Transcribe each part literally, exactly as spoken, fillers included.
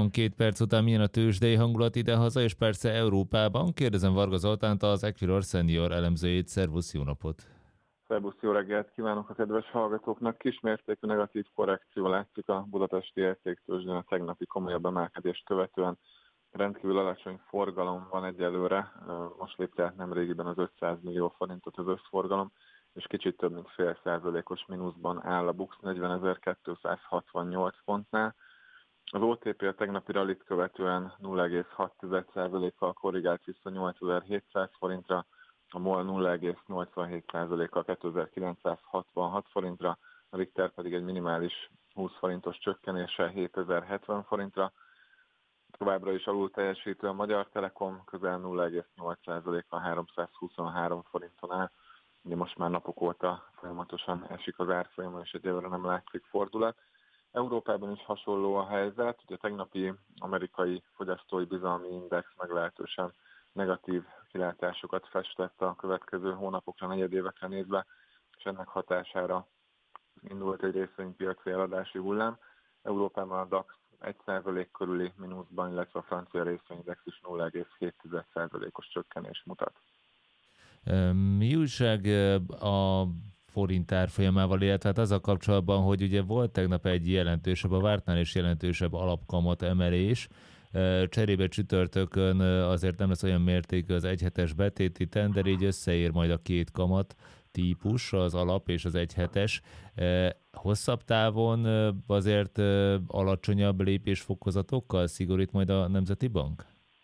huszonkét perc után milyen a tőzsdei hangulat idehaza, és persze Európában. Kérdezem Varga Zoltánt, az Equilor Senior elemzőjét. Szervusz, jó napot! Szerbusz, jó reggelt kívánok a kedves hallgatóknak! Kismértékű negatív korrekció látszik a budapesti értéktőzsdén a tegnapi komolyabb emelkedést követően. Rendkívül alacsony forgalom van egyelőre, most lépte át nemrégiben az ötszáz millió forintot az összforgalom, és kicsit több mint fél százalékos mínuszban áll a BUX negyvenezer-kétszázhatvannyolc pontnál. Az o té pé a tegnapi rallit követően nulla egész hat százalékkal korrigált vissza nyolcezer-hétszáz forintra, a MOL nulla egész nyolcvanhét százalékkal kétezer-kilencszázhatvanhat forintra, a Richter pedig egy minimális húsz forintos csökkenéssel hétezer-hetven forintra. Továbbra is alul teljesítő a Magyar Telekom, közel nulla egész nyolc százalékkal háromszázhuszonhárom forinton áll. Ugye most már napok óta folyamatosan esik az árfolyama, és egyelőre nem látszik fordulat. Európában is hasonló a helyzet, ugye a tegnapi amerikai fogyasztói bizalmi index meglehetősen negatív kilátásokat festett a következő hónapokra, negyedévekre nézve, és ennek hatására indult egy részvénypiaci eladási hullám. Európában a DAX egy százalék körüli mínuszban, illetve a francia részvényindex is nulla egész hét százalékos csökkenést mutat. Mi újság a forint árfolyamával, illetve hát azzal kapcsolatban, hogy ugye volt tegnap egy jelentősebb, a vártnál is jelentősebb alapkamat emelés, cserébe csütörtökön azért nem lesz olyan mértékű az egyhetes betéti tender, így összeér majd a két kamat típus, az alap és az egyhetes. Hosszabb távon azért alacsonyabb lépésfokozatokkal szigorít majd a Nemzeti Bank?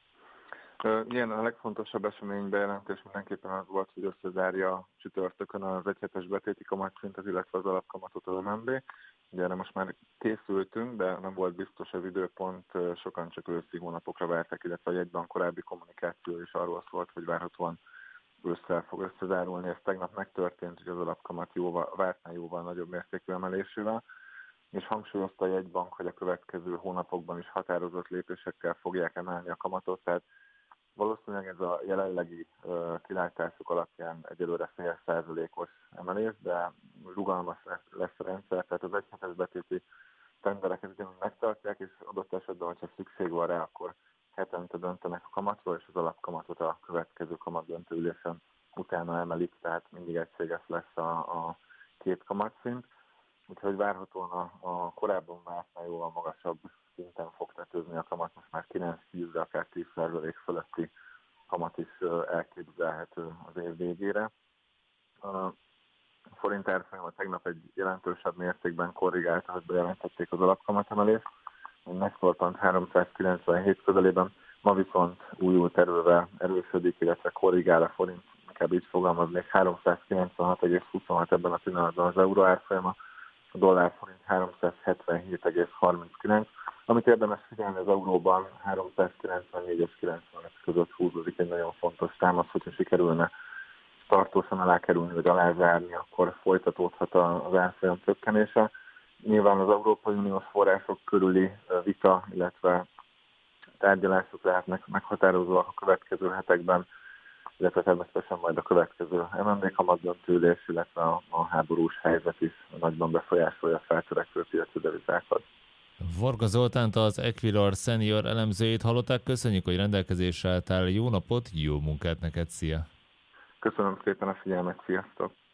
Igen, a legfontosabb esemény bejelentés mindenképpen az volt, hogy összezárja csütörtökön az egyhetes betéti kamatszintet, illetve az alapkamatot az em en bé. Ugye erre most már készültünk, de nem volt biztos az időpont, sokan csak őszi hónapokra várták, illetve a jegybank korábbi kommunikáció is arról szólt, hogy várhatóan ősszel fog összezárulni. Ez tegnap megtörtént, hogy az alapkamat jóval, vártnál jóval nagyobb mértékű emelésével, és hangsúlyozta a jegybank, hogy a következő hónapokban is határozott lépésekkel fogják emelni a kamatot, tehát valószínűleg ez a jelenlegi uh, kilátások alapján egyelőre fél százalékos emelés, de rugalmas lesz, lesz a rendszer, tehát az egyhetes betéti tendereket ugyanúgy megtartják, és adott esetben, hogyha szükség van rá, akkor hetente döntenek a kamatról, és az alapkamatot a következő kamatdöntő ülésen utána emelik, tehát mindig egységes lesz a, a két kamatszint. Úgyhogy várhatóan a, a korábban vártnál jóval magasabb szinten fog tetőzni a kamat, most már kilenc-tíz, de akár tíz százalék fölötti kamat is elképzelhető az év végére. A forint árfolyama tegnap egy jelentősebb mértékben korrigált, ahogy bejelentették az alapkamatemelést, megszorpant háromszázkilencvenhét közelében, ma viszont újult erővel erősödik, illetve korrigál a forint, inkább így fogalmaznék, háromszázkilencvenhat egész huszonhat ebben a pillanatban az euró árfolyama, a dollár forint háromszázhetvenhét egész harminckilenc, amit érdemes figyelni, az euróban háromszázkilencvennégy és kilencvenöt között húzódik egy nagyon fontos támasz, hogyha sikerülne tartósan alá kerülni, vagy alázárni, akkor folytatódhat az árfolyam csökkenése. Nyilván az Európai Uniós források körüli vita, illetve tárgyalások lehetnek meghatározóak a következő hetekben, illetve természetesen majd a következő em en bé kamatdöntőülés, illetve a, a háborús helyzet is nagyban befolyásolja a feltörekvő piaci devizákat. Varga Zoltánt, az Equilor Senior elemzőjét hallották. Köszönjük, hogy rendelkezésre álltál. Jó napot, jó munkát neked, szia! Köszönöm szépen a figyelmet, sziasztok!